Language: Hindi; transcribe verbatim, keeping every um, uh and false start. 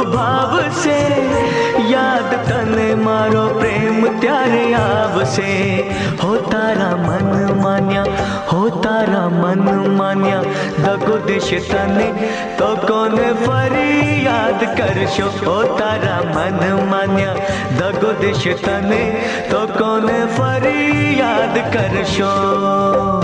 भाव से, याद तने मारो प्रेम त्यारे आवसे। हो तारा मन मान्या, हो तारा मन मान्या, दगो देश तने तो कौन फरी याद करशो। हो तारा मन मान्या, दगो देश तने तो कौन फरी याद करशो।